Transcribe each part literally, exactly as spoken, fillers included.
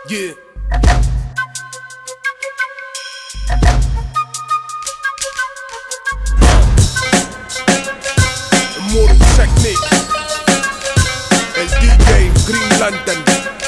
Yeah. Immortal Technique. El D J Green Lantern.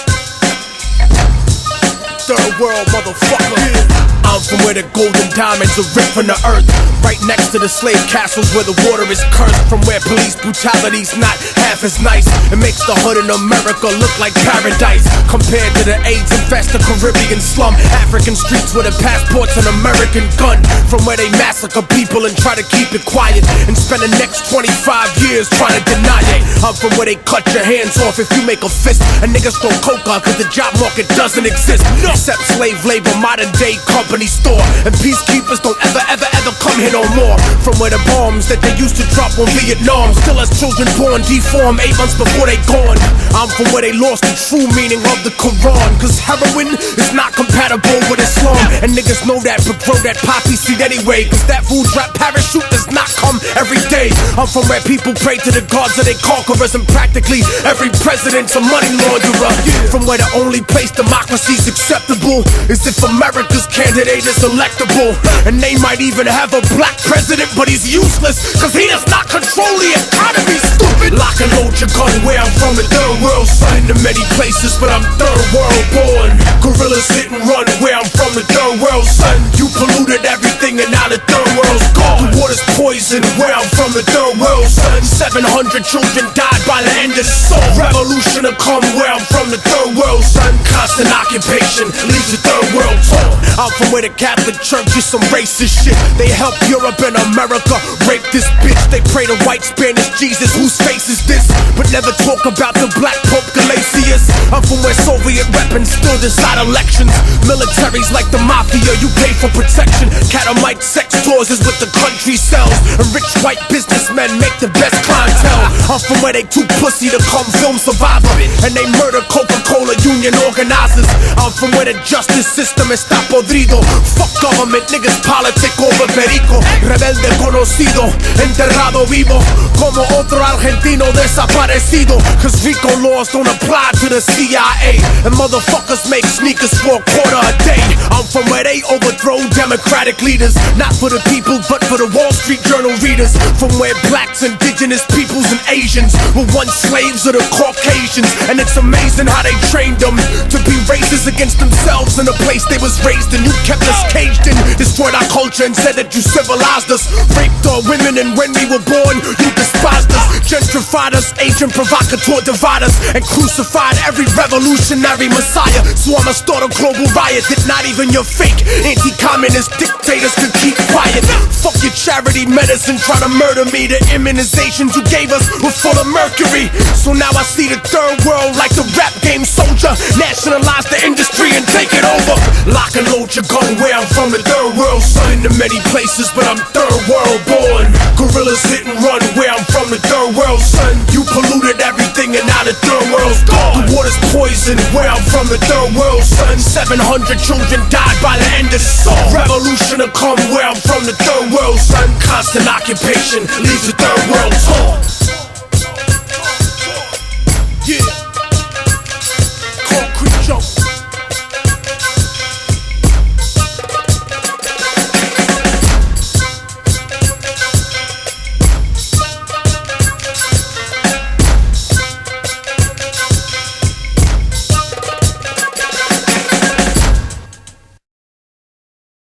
Third world motherfucker. Yeah. I'm from where the golden diamonds are ripped from the earth, right next to the slave castles where the water is cursed. From where police brutality's not half as nice. It makes the hood in America look like paradise, compared to the AIDS infested Caribbean slum. African streets with a passport's an American gun. From where they massacre people and try to keep it quiet, and spend the next twenty-five years trying to deny it. I'm from where they cut your hands off if you make a fist, and niggas throw coca cause the job market doesn't exist. Except slave labor, modern day company store, and peacekeepers don't ever ever ever come here no more. From where the bombs that they used to drop on Vietnam still has children born deformed eight months before they gone. I'm from where they lost the true meaning of the Quran, cause heroin is not compatible with Islam, and niggas know that but grow that poppy seed anyway, cause that food drop parachute does not come every day. I'm from where people pray to the gods of their conquerors, and practically every president's a money launderer. From where the only place democracy's acceptable is if America's candidate is electable, and they might even have a black president, but he's useless cause he does not control the economy. Stupid. Lock and load your gun. Where I'm from, the third world, son. To many places, but I'm third world born. Gorillas hit and run. Where I'm from, the third world, son. You polluted everything and now the third world's gone. The water's poison. Where I'm from, the third world, son. seven hundred children died by the end of the soul. Revolution to come. Where I'm from, the third world, son. Constant occupation leaves the third world torn. I'm from where the Catholic Church is some racist shit. They help Europe and America rape this bitch. They pray to white Spanish Jesus, whose face is this? But never talk about the black Pope Galatius. I'm from where Soviet weapons still decide elections. Militaries like the mafia, you pay for protection. Catamite sex tours is what the country sells, and rich white businessmen make the best clientele. I'm from where they too pussy to come film Survivor, and they murder Coca-Cola union organizers. I'm from where the justice system está podrido. Fuck government, niggas politic over perico. Rebelde conocido, enterrado vivo, como otro argentino desaparecido. Cause RICO laws don't apply to the C I A, and motherfuckers make sneakers for a quarter a day. I'm from where they overthrow democratic leaders, not for the people but for the Wall Street Journal readers. From where blacks, indigenous peoples and Asians were once slaves of the Caucasians, and it's amazing how they trained them to be racist against themselves in the place they was raised in. You kept us caged in, destroyed our culture and said that you civilized us. Raped our women, and when we were born you despised us. Gentrified us, agent provocateur divide us, and crucified every revolutionary messiah. So I'ma start a global riot that not even your fake anti-communist dictators can keep quiet. Fuck your charity medicine trying to murder me. The immunizations you gave us were full of mercury. So now I see the third world like the rap game soldier. Nationalize the industry and take it over. Lock and load your gun. Where I'm from, the third world, son. To many places, but I'm third world born. Gorillas hit and run. Where I'm from, the third world, son. You polluted everything and now the third world's gone. The water's poison. Where I'm from, the third world, son. seven hundred children died by the end of the song. Revolution to come. Where I'm from, the third world, son. Constant occupation leaves the third world torn.